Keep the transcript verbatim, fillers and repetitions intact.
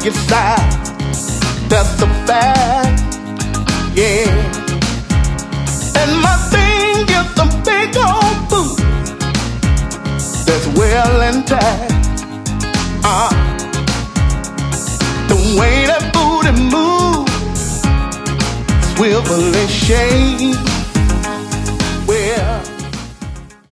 funky side. That's a fact, yeah. And my thing is a big old boot that's well intact. Uh, the way that booty moves, swivel and shake. Well,